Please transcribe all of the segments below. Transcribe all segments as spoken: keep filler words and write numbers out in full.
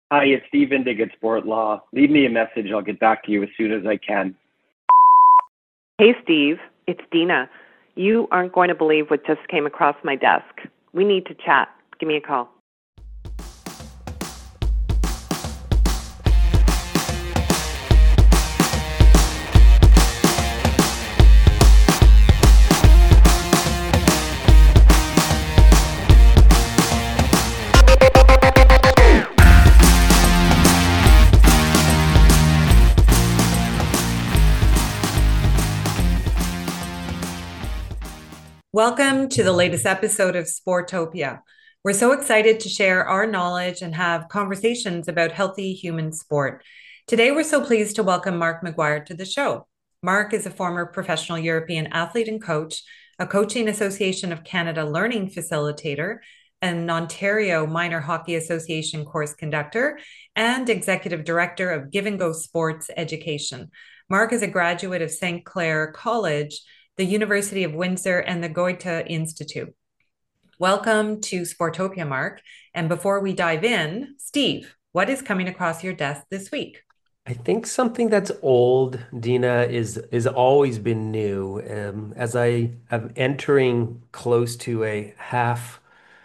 Hi, it's Steve Indig at Sport Law. Leave me a message. I'll get back to you as soon as I can. Hey, Steve. It's Dina. You aren't going to believe what just came across my desk. We need to chat. Give me a call. Welcome to the latest episode of Sportopia. We're so excited to share our knowledge and have conversations about healthy human sport. Today, we're so pleased to welcome Mark Maguire to the show. Mark is a former professional European athlete and coach, a Coaching Association of Canada learning facilitator, an Ontario Minor Hockey Association course conductor, and executive director of Give and Go Sports Education. Mark is a graduate of Saint Clair College, the University of Windsor, and the Goethe Institute. Welcome to Sportopia, Mark. And before we dive in, Steve, what is coming across your desk this week? I think something that's old, Dina, is is always been new. Um, as I am entering close to a half,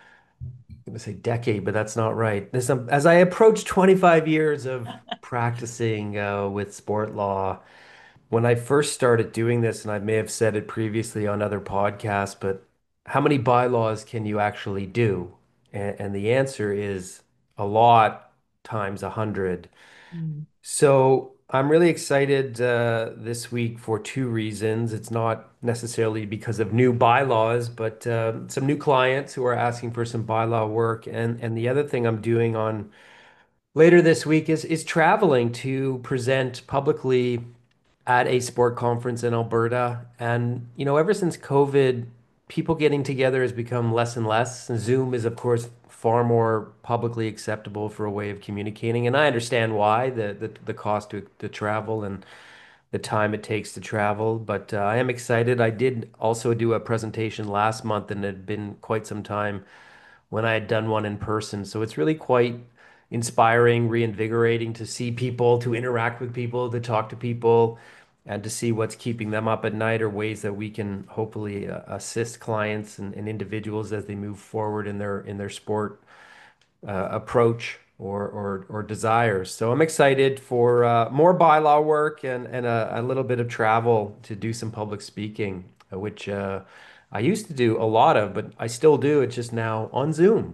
I'm going to say decade, but that's not right. This, um, as I approach twenty-five years of practicing uh, with sport law, when I first started doing this, and I may have said it previously on other podcasts, but how many bylaws can you actually do? And, and the answer is a lot times a hundred. Mm. So I'm really excited uh, this week for two reasons. It's not necessarily because of new bylaws, but uh, some new clients who are asking for some bylaw work. And and the other thing I'm doing on later this week is is traveling to present publicly at a sport conference in Alberta. And, you know, ever since COVID, people getting together has become less and less. And Zoom is, of course, far more publicly acceptable for a way of communicating. And I understand why, the the, the cost to, to travel and the time it takes to travel. But uh, I am excited. I did also do a presentation last month, and it had been quite some time when I had done one in person. So it's really quite inspiring, reinvigorating to see people, to interact with people, to talk to people, and to see what's keeping them up at night or ways that we can hopefully uh, assist clients and, and individuals as they move forward in their in their sport uh, approach or, or or desires. So I'm excited for uh, more bylaw work and and a, a little bit of travel to do some public speaking, uh, which uh, I used to do a lot of, but I still do. It's just now on Zoom.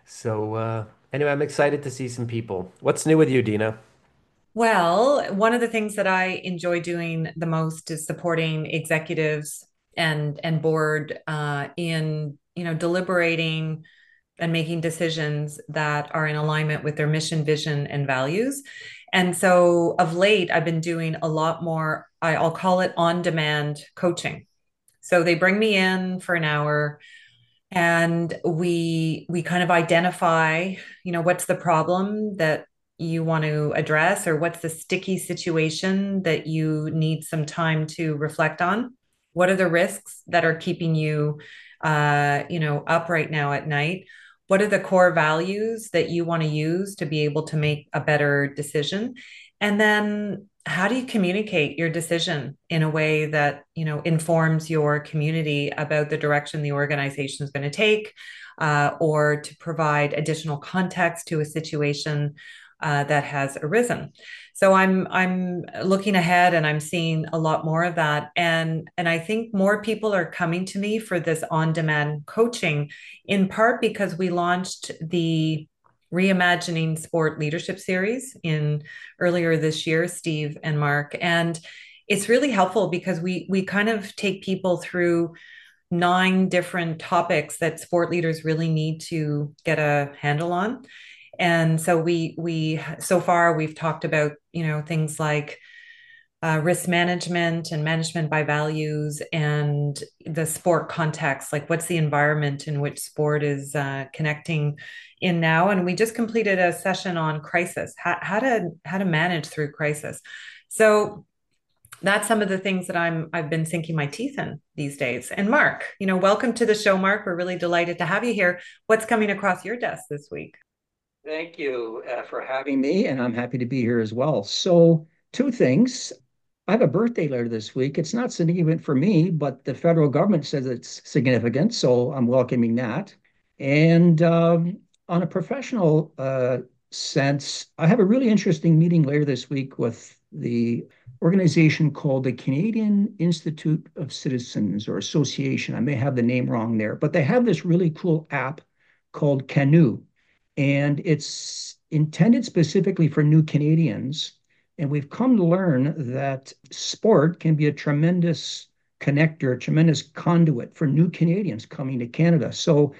So uh, anyway, I'm excited to see some people. What's new with you, Dina? Well, one of the things that I enjoy doing the most is supporting executives and and board uh, in you know deliberating and making decisions that are in alignment with their mission, vision, and values. And so of late, I've been doing a lot more, I- I'll call it on-demand coaching. So they bring me in for an hour and we we kind of identify, you know, what's the problem that you want to address or what's the sticky situation that you need some time to reflect on. What are the risks that are keeping you uh, you know, up right now at night? What are the core values that you want to use to be able to make a better decision? And then how do you communicate your decision in a way that, you know, informs your community about the direction the organization is going to take, uh, or to provide additional context to a situation uh, that has arisen? So I'm I'm looking ahead and I'm seeing a lot more of that. And and I think more people are coming to me for this on-demand coaching, in part because we launched the Reimagining Sport Leadership series in earlier this year, Steve and Mark. And it's really helpful because we we kind of take people through nine different topics that sport leaders really need to get a handle on. And so we we so far we've talked about, you know, things like uh, risk management and management by values and the sport context, like what's the environment in which sport is uh, connecting in now. And we just completed a session on crisis, how, how to how to manage through crisis. So that's some of the things that I'm I've been sinking my teeth in these days. And Mark, you know, welcome to the show, Mark. We're really delighted to have you here. What's coming across your desk this week? Thank you uh, for having me, and I'm happy to be here as well. So, two things. I have a birthday later this week. It's not significant for me, but the federal government says it's significant, so I'm welcoming that. And um, on a professional uh, sense, I have a really interesting meeting later this week with the organization called the Canadian Institute of Citizens or Association. I may have the name wrong there, but they have this really cool app called Canoe, and it's intended specifically for new Canadians. And we've come to learn that sport can be a tremendous connector, a tremendous conduit for new Canadians coming to Canada. So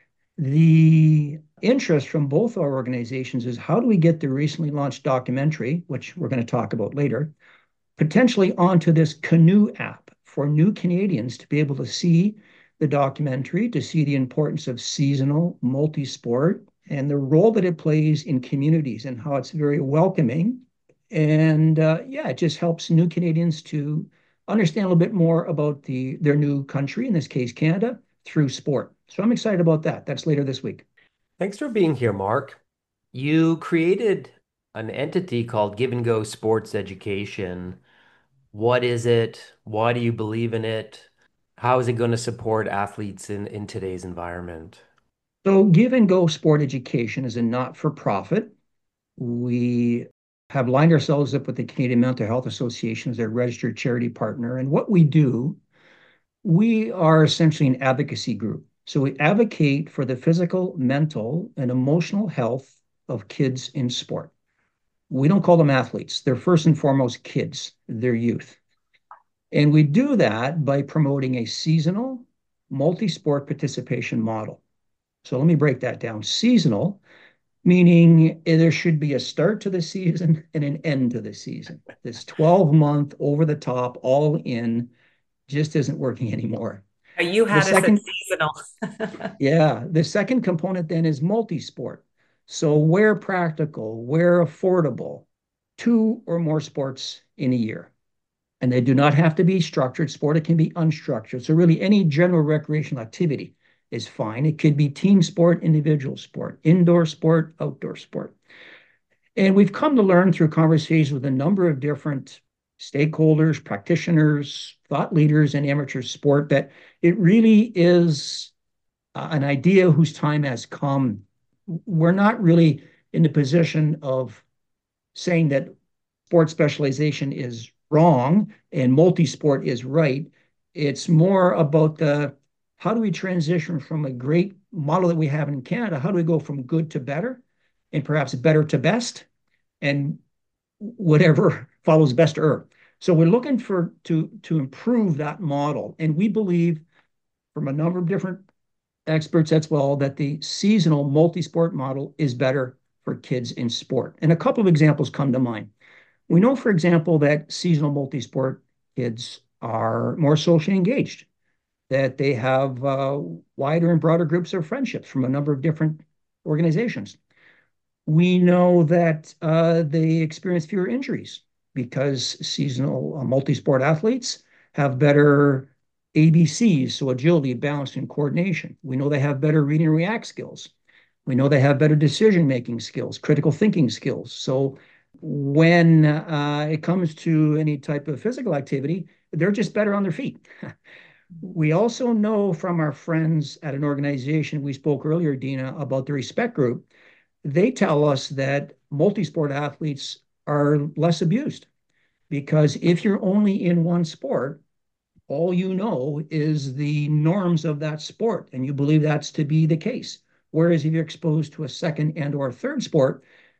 the interest from both our organizations is how do we get the recently launched documentary, which we're going to talk about later, potentially onto this Canoe app for new Canadians to be able to see the documentary, to see the importance of seasonal multi-sport and the role that it plays in communities and how it's very welcoming. And uh, yeah, it just helps new Canadians to understand a little bit more about the their new country, in this case, Canada, through sport. So I'm excited about that. That's later this week. Thanks for being here, Mark. You created an entity called Give and Go Sports Education. What is it? Why do you believe in it? How is it going to support athletes in, in today's environment? So Give and Go Sport Education is a not-for-profit. We have lined ourselves up with the Canadian Mental Health Association as their registered charity partner. And what we do, we are essentially an advocacy group. So we advocate for the physical, mental, and emotional health of kids in sport. We don't call them athletes. They're first and foremost kids, they're youth. And we do that by promoting a seasonal, multi-sport participation model. So let me break that down. Seasonal, meaning there should be a start to the season and an end to the season. This twelve month over the top, all in, just isn't working anymore. You had the us second, at seasonal. yeah, the second component then is multi-sport. So where practical, where affordable, two or more sports in a year. And they do not have to be structured sport. It can be unstructured. So really any general recreational activity is fine. It could be team sport, individual sport, indoor sport, outdoor sport. And we've come to learn through conversations with a number of different stakeholders, practitioners, thought leaders in amateur sport that it really is uh, an idea whose time has come. We're not really in the position of saying that sport specialization is wrong and multi-sport is right. It's more about the how do we transition from a great model that we have in Canada? How do we go from good to better and perhaps better to best and whatever follows best er. So we're looking for to to improve that model. And we believe from a number of different experts as well that the seasonal multi-sport model is better for kids in sport. And a couple of examples come to mind. We know, for example, that seasonal multi-sport kids are more socially engaged, that they have uh, wider and broader groups of friendships from a number of different organizations. We know that uh, they experience fewer injuries because seasonal uh, multi-sport athletes have better A B Cs, so agility, balance, and coordination. We know they have better read and react skills. We know they have better decision-making skills, critical thinking skills. So when uh, it comes to any type of physical activity, they're just better on their feet. We also know from our friends at an organization we spoke earlier, Dina, about the Respect Group. They tell us that multi-sport athletes are less abused because if you're only in one sport, all you know is the norms of that sport, and you believe that's to be the case. Whereas if you're exposed to a second and or third sport,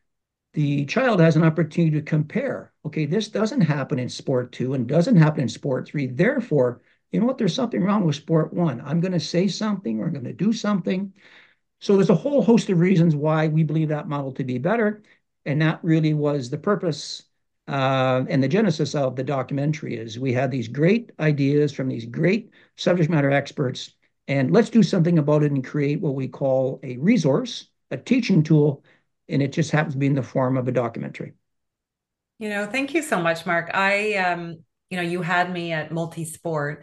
the child has an opportunity to compare. Okay, this doesn't happen in sport two and doesn't happen in sport three. Therefore, you know what? There's something wrong with sport one. I'm going to say something or I'm going to do something. So there's a whole host of reasons why we believe that model to be better. And that really was the purpose uh, and the genesis of the documentary is we had these great ideas from these great subject matter experts, and let's do something about it and create what we call a resource, a teaching tool, and it just happens to be in the form of a documentary. You know, thank you so much, Mark. I, um, you know, you had me at multi-sport.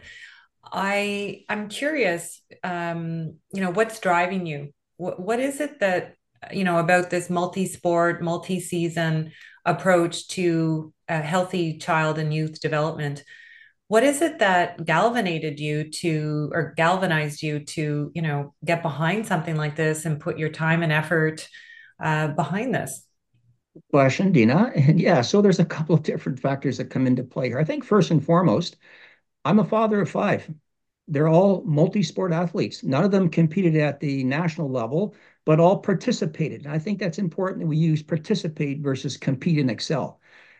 I, I'm curious, um, you know, what's driving you? What, what is it that you know, about this multi-sport, multi-season approach to a healthy child and youth development. What is it that galvanized you to, or galvanized you to, you know, get behind something like this and put your time and effort uh, behind this? Question, Dina. And yeah, so there's a couple of different factors that come into play here. I think first and foremost, I'm a father of five. They're all multi-sport athletes. None of them competed at the national level, but all participated. And I think that's important that we use participate versus compete and excel.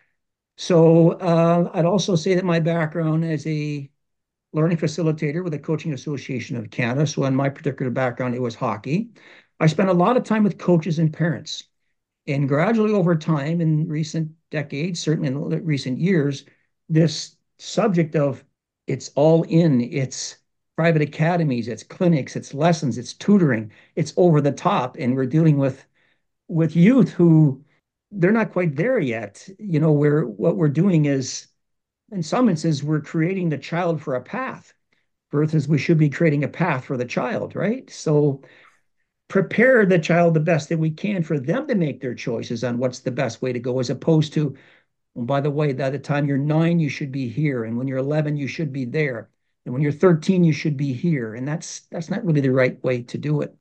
So uh, I'd also say that my background as a learning facilitator with the Coaching Association of Canada. So in my particular background, it was hockey. I spent a lot of time with coaches and parents. And gradually over time, in recent decades, certainly in recent years, this subject of it's all in, it's private academies, it's clinics, it's lessons, it's tutoring, it's over the top. And we're dealing with with youth who they're not quite there yet. You know, where what we're doing is, in some instances, we're creating the child for a path versus we should be creating a path for the child, right? So prepare the child the best that we can for them to make their choices on what's the best way to go, as opposed to, well, by the way, by the time you're nine, you should be here. And when you're eleven, you should be there. And when you're thirteen, you should be here. And that's that's not really the right way to do it.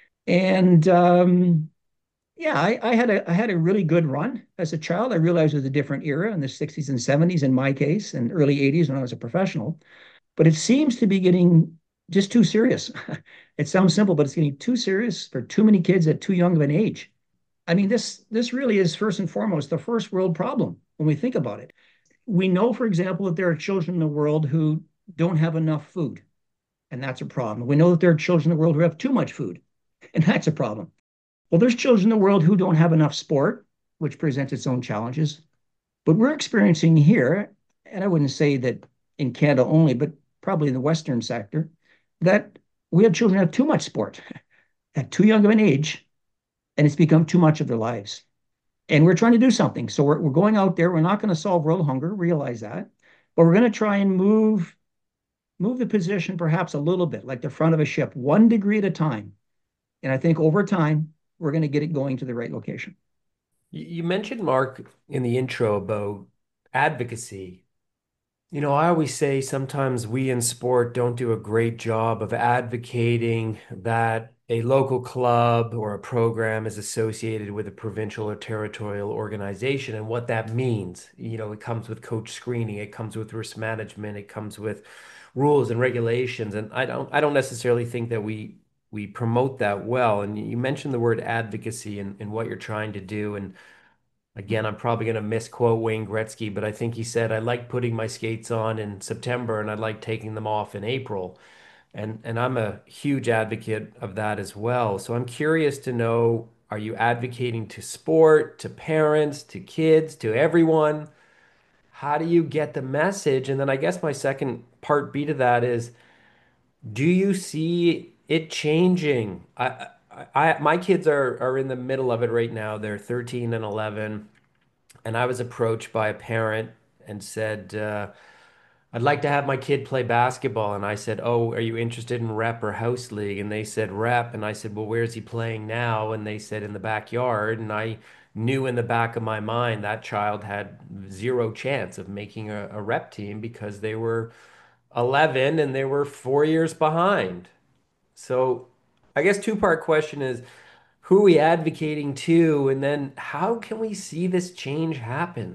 And um, yeah, I, I had a I had a really good run as a child. I realized it was a different era in the sixties and seventies in my case, and early eighties when I was a professional. But it seems to be getting just too serious. It sounds simple, but it's getting too serious for too many kids at too young of an age. I mean, this this really is first and foremost the first world problem when we think about it. We know, for example, that there are children in the world who don't have enough food, and that's a problem. We know that there are children in the world who have too much food, and that's a problem. Well, there's children in the world who don't have enough sport, which presents its own challenges. But we're experiencing here, and I wouldn't say that in Canada only, but probably in the Western sector, that we have children who have too much sport at too young of an age, and it's become too much of their lives. And we're trying to do something. So we're, we're going out there. We're not going to solve world hunger, realize that. But we're going to try and move, move the position perhaps a little bit, like the front of a ship, one degree at a time. And I think over time, we're going to get it going to the right location. You mentioned, Mark, in the intro about advocacy. You know, I always say sometimes we in sport don't do a great job of advocating that a local club or a program is associated with a provincial or territorial organization and what that means. You know, it comes with coach screening, it comes with risk management, it comes with rules and regulations. And I don't I don't necessarily think that we we promote that well. And you mentioned the word advocacy and, and what you're trying to do. And again, I'm probably going to misquote Wayne Gretzky, but I think he said, I like putting my skates on in September and I like taking them off in April. And and I'm a huge advocate of that as well. So I'm curious to know, are you advocating to sport, to parents, to kids, to everyone? How do you get the message? And then I guess my second part B to that is, do you see it changing? I, I, I my kids are are in the middle of it right now. They're thirteen and eleven. And I was approached by a parent and said, uh, I'd like to have my kid play basketball. And I said, Oh, are you interested in rep or house league? And they said, Rep. And I said, Well, where's he playing now? And they said, In the backyard. And I knew in the back of my mind that child had zero chance of making a, a rep team because they were eleven and they were four years behind. So I guess two-part question is, who are we advocating to? And then how can we see this change happen?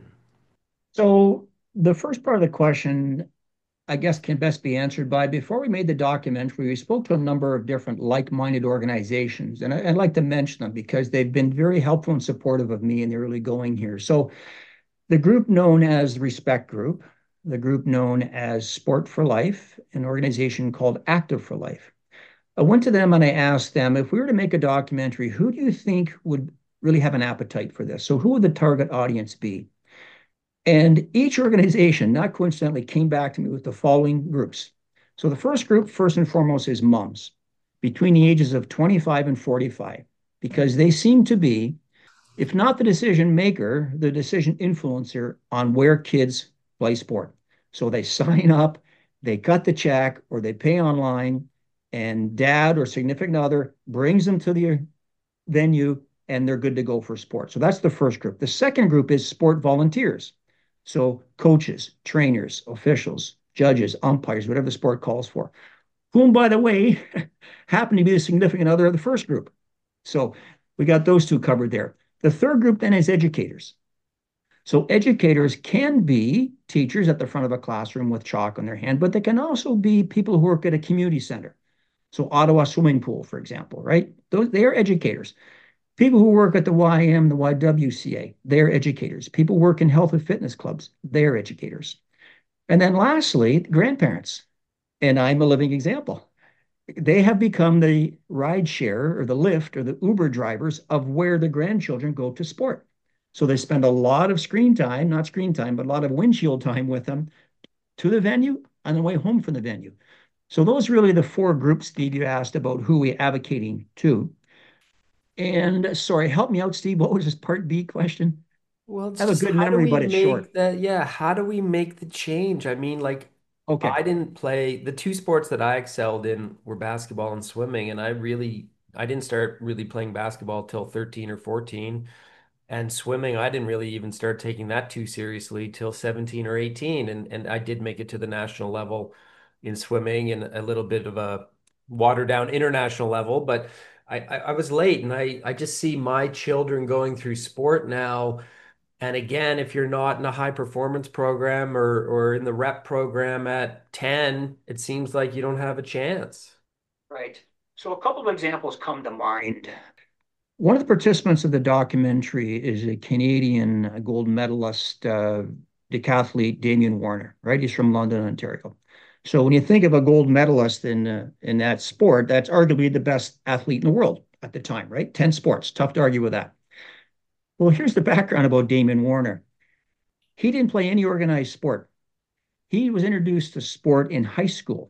So the first part of the question, I guess, can best be answered by before we made the documentary, we spoke to a number of different like-minded organizations. And I, I'd like to mention them because they've been very helpful and supportive of me in the early going here. So the group known as Respect Group, the group known as Sport for Life, an organization called Active for Life. I went to them and I asked them, if we were to make a documentary, who do you think would really have an appetite for this? So who would the target audience be? And each organization, not coincidentally, came back to me with the following groups. So the first group, first and foremost, is moms between the ages of twenty-five and forty-five, because they seem to be, if not the decision maker, the decision influencer on where kids play sport. So they sign up, they cut the check, or they pay online, and dad or significant other brings them to the venue, and they're good to go for sport. So that's the first group. The second group is sport volunteers. So coaches, trainers, officials, judges, umpires, whatever the sport calls for, whom, by the way, happen to be the significant other of the first group. So we got those two covered there. The third group then is educators. So educators can be teachers at the front of a classroom with chalk on their hand, but they can also be people who work at a community center. So Ottawa Swimming Pool, for example, right? Those, they are educators. People who work at the Y M, the Y W C A, they're educators. People work in health and fitness clubs, they're educators. And then lastly, grandparents. And I'm a living example. They have become the ride share or the Lyft or the Uber drivers of where the grandchildren go to sport. So they spend a lot of screen time, not screen time, but a lot of windshield time with them to the venue on the way home from the venue. So those are really the four groups, Steve, you asked about who we're advocating to. And sorry, help me out, Steve. What was this part B question? Well, it's I have a just good how do memory, we but it's short. make the, yeah, how do we make the change? I mean, like, Okay. I didn't play the two sports that I excelled in were basketball and swimming, and I really I didn't start really playing basketball till thirteen or fourteen. And swimming, I didn't really even start taking that too seriously till seventeen or eighteen. And and I did make it to the national level in swimming and a little bit of a watered down international level, but I, I, I was late and I, I just see my children going through sport now. And again, if you're not in a high performance program or or in the rep program at ten, it seems like you don't have a chance. Right. So a couple of examples come to mind. One of the participants of the documentary is a Canadian gold medalist uh, decathlete, Damien Warner, right? He's from London, Ontario. So when you think of a gold medalist in uh, in that sport, that's arguably the best athlete in the world at the time, right? ten sports, tough to argue with that. Well, here's the background about Damien Warner. He didn't play any organized sport. He was introduced to sport in high school.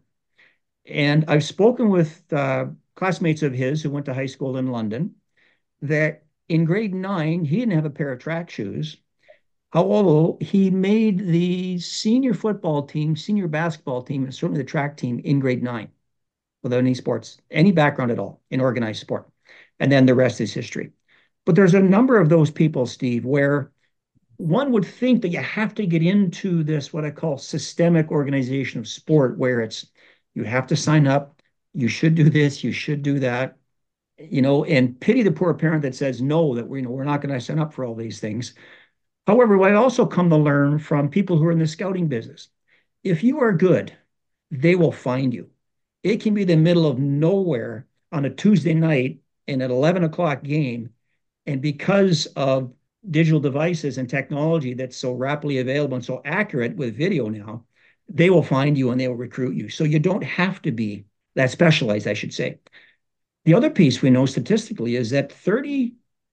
And I've spoken with uh, classmates of his who went to high school in London that in grade nine, he didn't have a pair of track shoes. Although he made the senior football team, senior basketball team, and certainly the track team in grade nine without any sports, any background at all in organized sport. And then the rest is history. But there's a number of those people, Steve, where one would think that you have to get into this, what I call systemic organization of sport, where it's you have to sign up, you should do this, you should do that, you know, and pity the poor parent that says no, that we, you know, we're not going to sign up for all these things. However, I also come to learn from people who are in the scouting business. If you are good, they will find you. It can be the middle of nowhere on a Tuesday night in an eleven o'clock game. And because of digital devices and technology that's so rapidly available and so accurate with video now, they will find you and they will recruit you. So you don't have to be that specialized, I should say. The other piece we know statistically is that thirty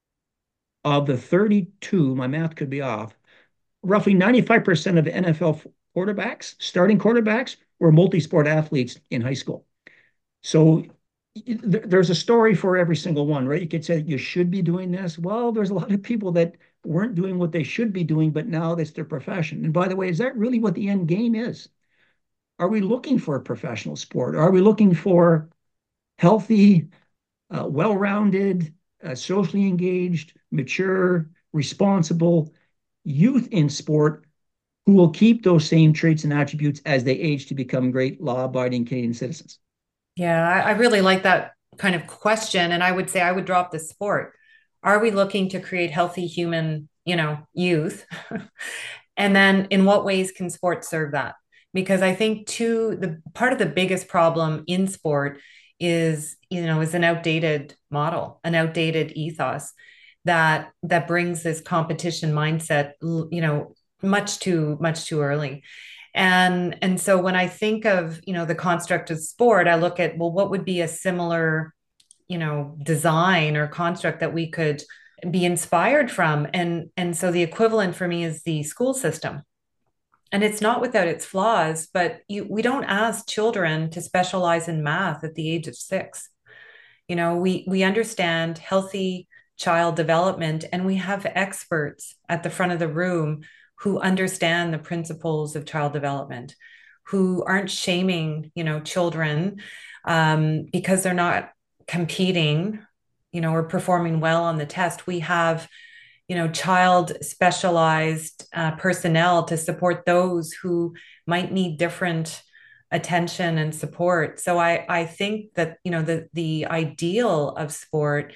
of the thirty-two, my math could be off, roughly ninety-five percent of N F L quarterbacks, starting quarterbacks, were multi-sport athletes in high school. So there's a story for every single one, right? You could say you should be doing this. Well, there's a lot of people that weren't doing what they should be doing, but now that's their profession. And by the way, is that really what the end game is? Are we looking for a professional sport? Are we looking for healthy, uh, well-rounded, uh, socially engaged, mature, responsible youth in sport who will keep those same traits and attributes as they age to become great law-abiding Canadian citizens? Yeah, I, I really like that kind of question. And I would say I would drop the sport. Are we looking to create healthy human, you know, youth? And then in what ways can sport serve that? Because I think too, the part of the biggest problem in sport is, you know, is an outdated model, an outdated ethos that that brings this competition mindset, you know, much too much too early. And and so when I think of, you know, the construct of sport, I look at, well, what would be a similar, you know, design or construct that we could be inspired from? And and so the equivalent for me is the school system. And it's not without its flaws, but you, we don't ask children to specialize in math at the age of six. You know, we we understand healthy child development, and we have experts at the front of the room who understand the principles of child development, who aren't shaming, you know, children um, because they're not competing, you know, are performing well on the test, we have, you know, child specialized uh, personnel to support those who might need different attention and support. So I, I think that, you know, the the ideal of sport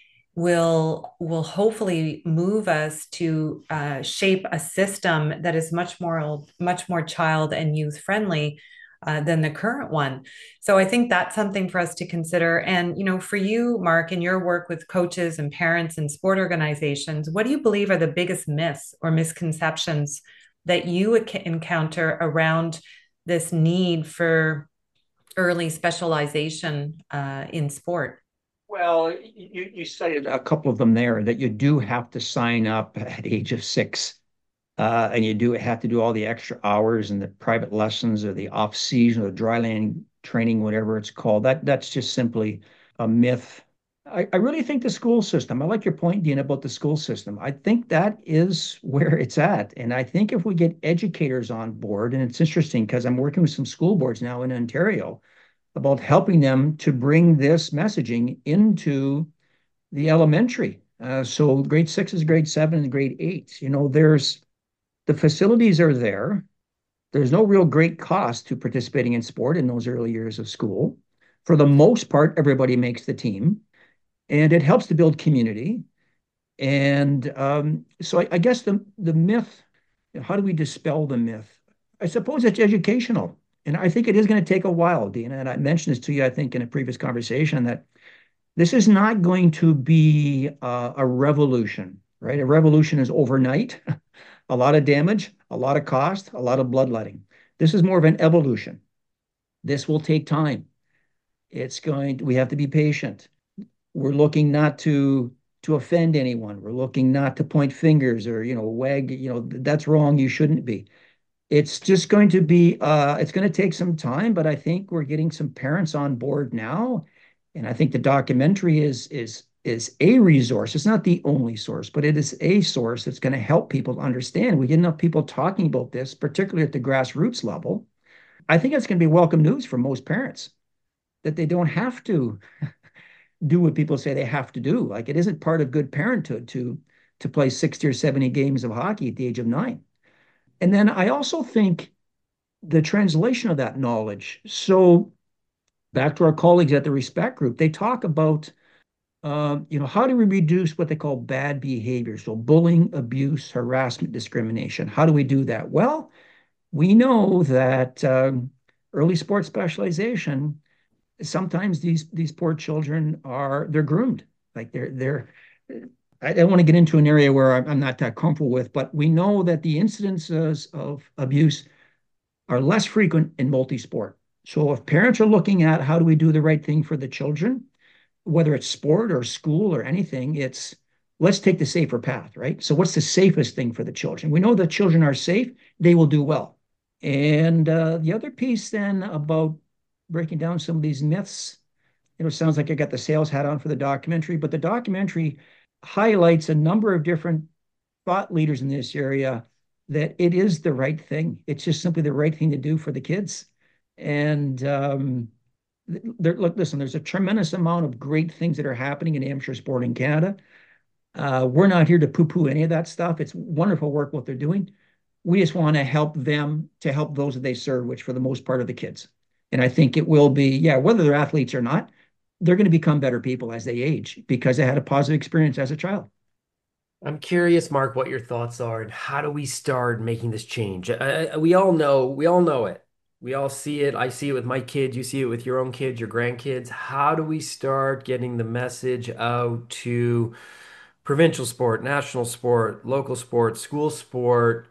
will will hopefully move us to uh, shape a system that is much more much more child and youth friendly uh, than the current one. So I think that's something for us to consider. And you know, for you, Mark, in your work with coaches and parents and sport organizations, what do you believe are the biggest myths or misconceptions that you encounter around this need for early specialization uh, in sport? Well, you, you cited a couple of them there that you do have to sign up at age of six. Uh, and you do have to do all the extra hours and the private lessons or the off season or the dry land training, whatever it's called. That that's just simply a myth. I, I really think the school system, I like your point, Dean, about the school system. I think that is where it's at. And I think if we get educators on board, and it's interesting because I'm working with some school boards now in Ontario about helping them to bring this messaging into the elementary. Uh, so grade sixes, grade seven, and grade eights. You know, there's the facilities are there. There's no real great cost to participating in sport in those early years of school. For the most part, everybody makes the team, and it helps to build community. And um, so I, I guess the the myth, how do we dispel the myth? I suppose it's educational. And I think it is going to take a while, Dina. And I mentioned this to you, I think, in a previous conversation that this is not going to be uh, a revolution, right? A revolution is overnight, a lot of damage, a lot of cost, a lot of bloodletting. This is more of an evolution. This will take time. It's going to, we have to be patient. We're looking not to to offend anyone. We're looking not to point fingers or, you know, wag, you know, that's wrong. You shouldn't be. It's just going to be, uh, it's going to take some time, but I think we're getting some parents on board now. And I think the documentary is is is a resource. It's not the only source, but it is a source that's going to help people understand. We get enough people talking about this, particularly at the grassroots level. I think it's going to be welcome news for most parents that they don't have to do what people say they have to do. Like it isn't part of good parenthood to to play sixty or seventy games of hockey at the age of nine. And then I also think the translation of that knowledge. So back to our colleagues at the Respect Group, they talk about, uh, you know, how do we reduce what they call bad behavior? So bullying, abuse, harassment, discrimination. How do we do that? Well, we know that um, early sports specialization, sometimes these these poor children are they're groomed. Like they're they're I don't want to get into an area where I'm not that comfortable with, but we know that the incidences of abuse are less frequent in multi-sport. So if parents are looking at how do we do the right thing for the children, whether it's sport or school or anything, it's let's take the safer path, right? So what's the safest thing for the children? We know that children are safe, they will do well. And uh, the other piece then about breaking down some of these myths, you know, it sounds like I got the sales hat on for the documentary, but the documentary highlights a number of different thought leaders in this area that it is the right thing. It's just simply the right thing to do for the kids. And um, there, look, listen, there's a tremendous amount of great things that are happening in amateur sport in Canada. Uh, we're not here to poo-poo any of that stuff. It's wonderful work what they're doing. We just want to help them to help those that they serve, which for the most part are the kids. And I think it will be, yeah, whether they're athletes or not, they're going to become better people as they age because they had a positive experience as a child. I'm curious, Mark, what your thoughts are and how do we start making this change? Uh, we all know, we all know it. We all see it. I see it with my kids. You see it with your own kids, your grandkids. How do we start getting the message out to provincial sport, national sport, local sport, school sport?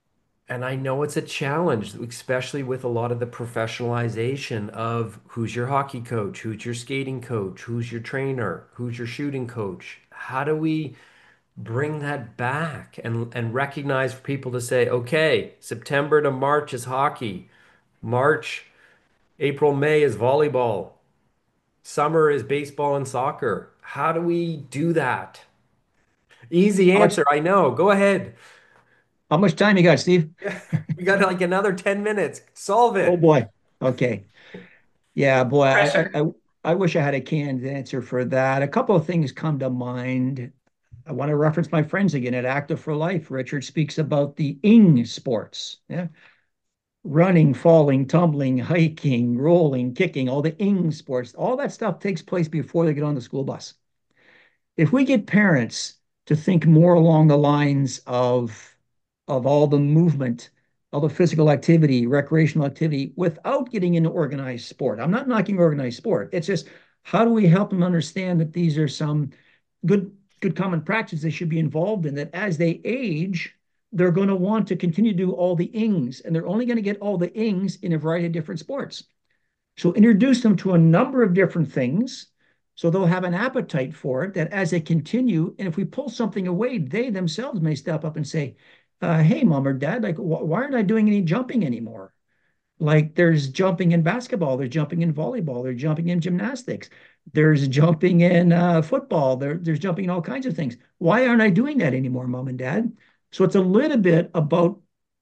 And I know it's a challenge, especially with a lot of the professionalization of who's your hockey coach, who's your skating coach, who's your trainer, who's your shooting coach. How do we bring that back and and recognize for people to say, okay, September to March is hockey, March, April, May is volleyball, summer is baseball and soccer. How do we do that? Easy How much, answer, I know. Go ahead. how much time you got, Steve? We got like another ten minutes. Solve Oh it. boy. Okay. Yeah, boy. I, I, Pressure. I wish I had a canned answer for that. A couple of things come to mind. I want to reference my friends again at Active for Life. Richard speaks about the ing sports. Yeah. Running, falling, tumbling, hiking, rolling, kicking, all the ing sports, all that stuff takes place before they get on the school bus. If we get parents to think more along the lines of, of all the movement, all the physical activity, recreational activity, without getting into organized sport. I'm not knocking organized sport. It's just how do we help them understand that these are some good good common practices they should be involved in, that as they age, they're going to want to continue to do all the ings, and they're only going to get all the ings in a variety of different sports. So introduce them to a number of different things so they'll have an appetite for it, that as they continue, and if we pull something away, they themselves may step up and say, uh, hey, mom or dad, like, wh- why aren't I doing any jumping anymore? Like there's jumping in basketball, there's jumping in volleyball, there's jumping in gymnastics, there's jumping in uh, football, there, there's jumping in all kinds of things. Why aren't I doing that anymore, mom and dad? So it's a little bit about,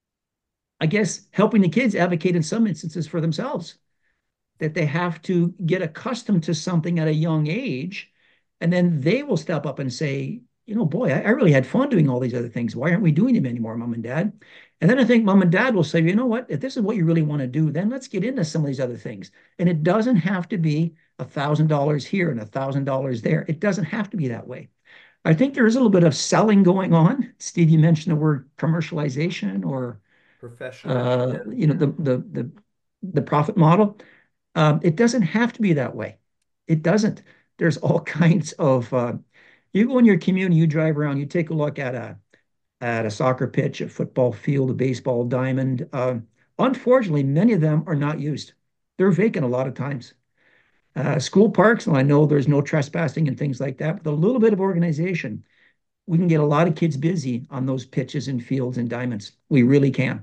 I guess, helping the kids advocate in some instances for themselves, that they have to get accustomed to something at a young age, and then they will step up and say, you know, boy, I, I really had fun doing all these other things. Why aren't we doing them anymore, mom and dad? And then I think mom and dad will say, you know what, if this is what you really want to do, then let's get into some of these other things. And it doesn't have to be a thousand dollars here and a thousand dollars there. It doesn't have to be that way. I think there is a little bit of selling going on. Steve, you mentioned the word commercialization or Professional. uh, you know, the the the the profit model. Um, it doesn't have to be that way. It doesn't. There's all kinds of. Uh, you go in your community, you drive around, you take a look at a at a soccer pitch, a football field, a baseball diamond. Um, unfortunately, many of them are not used. They're vacant a lot of times. Uh, school parks, and I know there's no trespassing and things like that, but a little bit of organization, we can get a lot of kids busy on those pitches and fields and diamonds. We really can.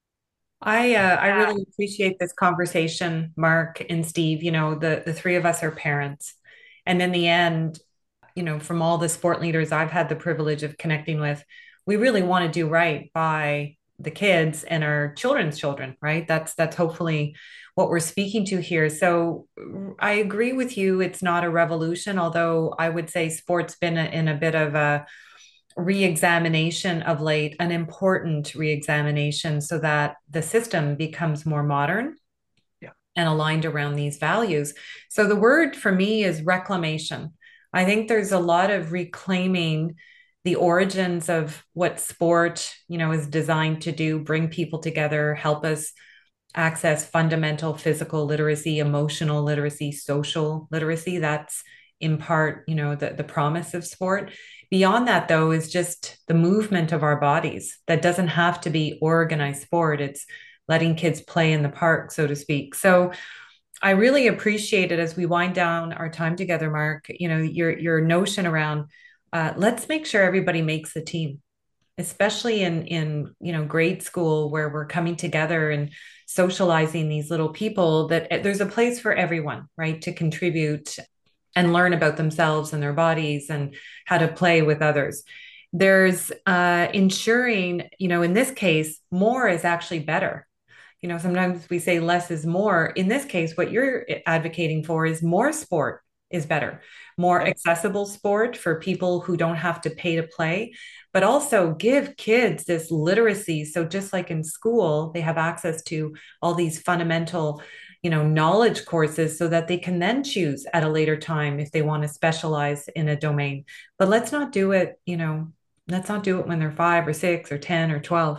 I uh, I really appreciate this conversation, Mark and Steve. You know, the the three of us are parents, and in the end, you know, from all the sport leaders I've had the privilege of connecting with, we really want to do right by the kids and our children's children, right? That's that's hopefully what we're speaking to here. So I agree with you. It's not a revolution, although I would say sport's been a, in a bit of a re-examination of late, an important re-examination so that the system becomes more modern Yeah. and aligned around these values. So the word for me is reclamation. I think there's a lot of reclaiming the origins of what sport, you know, is designed to do, bring people together, help us access fundamental physical literacy, emotional literacy, social literacy. That's in part, you know, the, the promise of sport. Beyond that, though, is just the movement of our bodies. That doesn't have to be organized sport. It's letting kids play in the park, so to speak. So I really appreciate it as we wind down our time together, Mark, you know, your your notion around uh, let's make sure everybody makes the team, especially in in you know grade school where we're coming together and socializing these little people, that uh, there's a place for everyone, right, to contribute and learn about themselves and their bodies and how to play with others. There's uh, ensuring, you know, in this case, more is actually better. You know, sometimes we say less is more. In this case, what you're advocating for is more sport is better, more accessible sport for people who don't have to pay to play, but also give kids this literacy. So just like in school, they have access to all these fundamental, you know, knowledge courses so that they can then choose at a later time if they want to specialize in a domain. But let's not do it, you know, let's not do it when they're five or six or ten or twelve.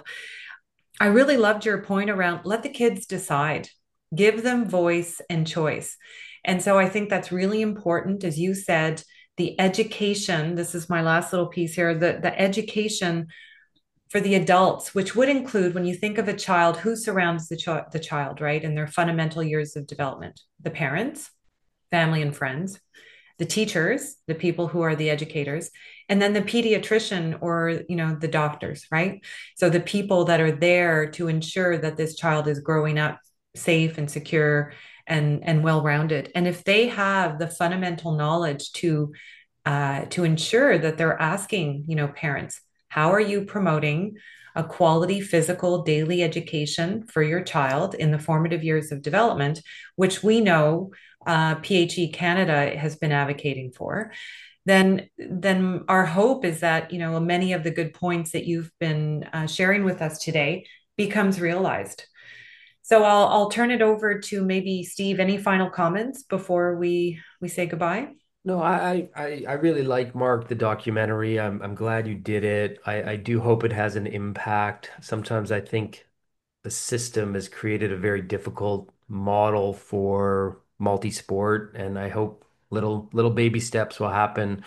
I really loved your point around let the kids decide, give them voice and choice. And so I think that's really important. As you said, the education, this is my last little piece here, the, the education for the adults, which would include, when you think of a child, who surrounds the, ch- the child, right? In their fundamental years of development, the parents, family and friends, the teachers, the people who are the educators, and then the pediatrician or, you know, the doctors, right? So the people that are there to ensure that this child is growing up safe and secure and, and well-rounded. And if they have the fundamental knowledge to, uh, to ensure that they're asking, you know, parents, How are you promoting a quality physical daily education for your child in the formative years of development, which we know uh, P H E Canada has been advocating for? Then, then our hope is that, you know, many of the good points that you've been uh, sharing with us today becomes realized. So I'll I'll turn it over to maybe Steve. Any final comments before we we say goodbye? No, I, I, I really like Mark, the documentary. I'm, I'm glad you did it. I, I do hope it has an impact. Sometimes I think the system has created a very difficult model for multi-sport, and I hope little little baby steps will happen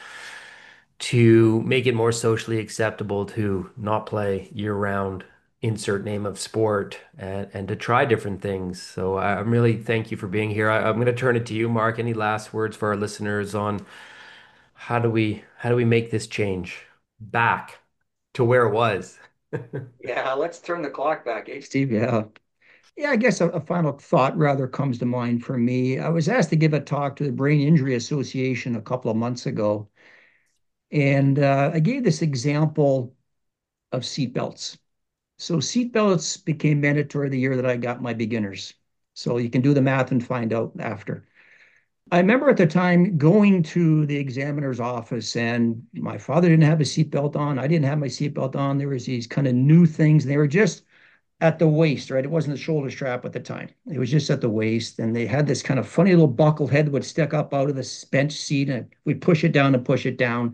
to make it more socially acceptable to not play year-round insert name of sport and, and to try different things. So I, I'm really thank you for being here. I, I'm going to turn it to you, Mark. Any last words for our listeners on how do we how do we make this change back to where it was? Yeah, let's turn the clock back, eh, Steve? Yeah. Yeah, I guess a, a final thought rather comes to mind for me. I was asked to give a talk to the Brain Injury Association a couple of months ago, and uh, I gave this example of seatbelts. So seatbelts became mandatory the year that I got my beginners. So you can do the math and find out after. I remember at the time going to the examiner's office, and my father didn't have a seatbelt on. I didn't have my seatbelt on. There was these kind of new things, and they were just at the waist, right? It wasn't the shoulder strap at the time. It was just at the waist. And they had this kind of funny little buckled head that would stick up out of the bench seat, and we'd push it down and push it down.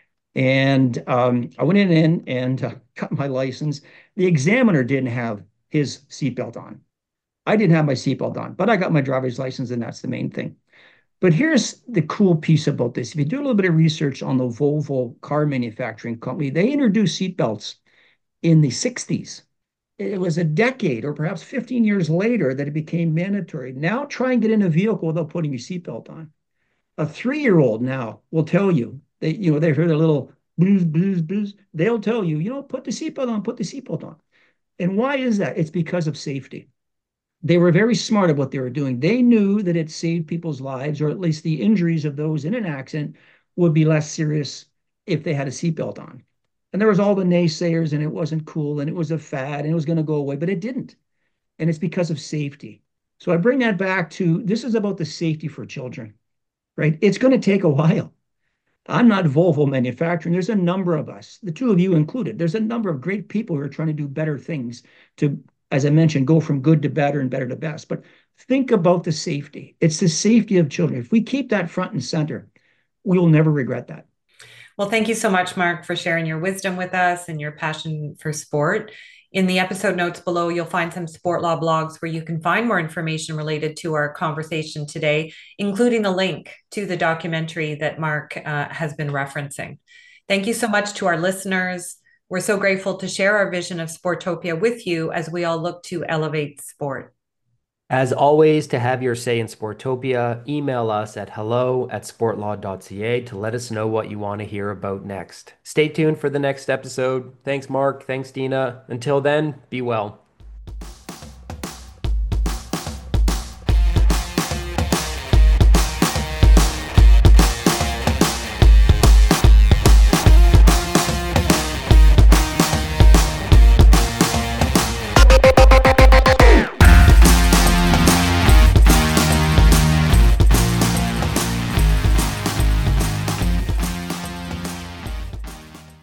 And um, I went in and, and uh, got my license. The examiner didn't have his seatbelt on. I didn't have my seatbelt on, but I got my driver's license, and that's the main thing. But here's the cool piece about this. If you do a little bit of research on the Volvo car manufacturing company, they introduced seatbelts in the sixties. It was a decade or perhaps fifteen years later that it became mandatory. Now try and get in a vehicle without putting your seatbelt on. A three-year-old now will tell you, they, you know, they heard a little blues, blues, blues. They'll tell you, you know, put the seatbelt on, put the seatbelt on. And why is that? It's because of safety. They were very smart at what they were doing. They knew that it saved people's lives, or at least the injuries of those in an accident would be less serious if they had a seatbelt on. And there was all the naysayers, and it wasn't cool, and it was a fad, and it was going to go away, but it didn't. And it's because of safety. So I bring that back to, this is about the safety for children, right? It's going to take a while. I'm not Volvo manufacturing. There's a number of us, the two of you included. There's a number of great people who are trying to do better things to, as I mentioned, go from good to better and better to best. But think about the safety. It's the safety of children. If we keep that front and center, we will never regret that. Well, thank you so much, Mark, for sharing your wisdom with us and your passion for sport. In the episode notes below, you'll find some sport law blogs where you can find more information related to our conversation today, including a link to the documentary that Mark uh, has been referencing. Thank you so much to our listeners. We're so grateful to share our vision of Sportopia with you as we all look to elevate sport. As always, to have your say in Sportopia, email us at hello at sportlaw dot c a to let us know what you want to hear about next. Stay tuned for the next episode. Thanks, Mark. Thanks, Dina. Until then, be well.